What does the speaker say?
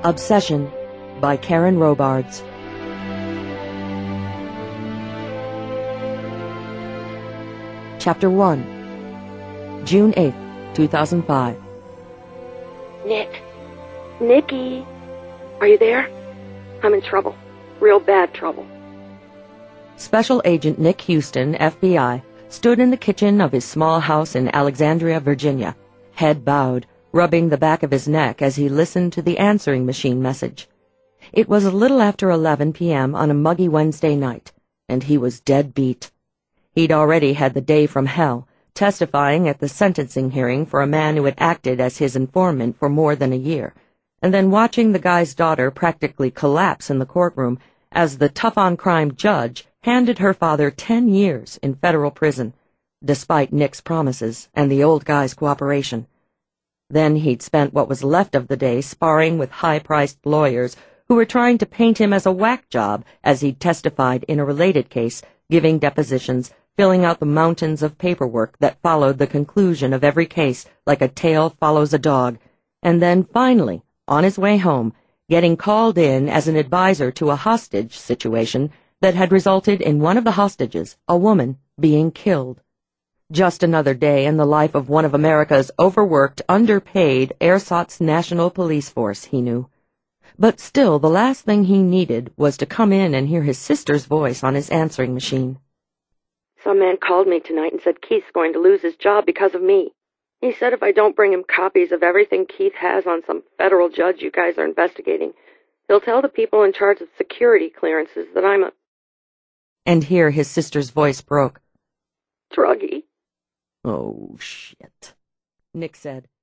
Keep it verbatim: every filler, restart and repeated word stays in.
Obsession by Karen Robards. Chapter one. June eighth, two thousand five. Nick. Nicky. Are you there? I'm in trouble. Real bad trouble. Special Agent Nick Houston, F B I, stood in the kitchen of his small house in Alexandria, Virginia, head bowed, rubbing the back of his neck as he listened to the answering machine message. It was a little after eleven p.m. on a muggy Wednesday night, and he was dead beat. He'd already had the day from hell, testifying at the sentencing hearing for a man who had acted as his informant for more than a year, and then watching the guy's daughter practically collapse in the courtroom as the tough-on-crime judge handed her father ten years in federal prison, despite Nick's promises and the old guy's cooperation. Then he'd spent what was left of the day sparring with high-priced lawyers who were trying to paint him as a whack job as he'd testified in a related case, giving depositions, filling out the mountains of paperwork that followed the conclusion of every case like a tail follows a dog, and then finally, on his way home, getting called in as an advisor to a hostage situation that had resulted in one of the hostages, a woman, being killed. Just another day in the life of one of America's overworked, underpaid ersatz National Police Force, he knew. But still, the last thing he needed was to come in and hear his sister's voice on his answering machine. Some man called me tonight and said Keith's going to lose his job because of me. He said if I don't bring him copies of everything Keith has on some federal judge you guys are investigating, he'll tell the people in charge of security clearances that I'm a... And here his sister's voice broke. druggie. Oh, shit, Nick said.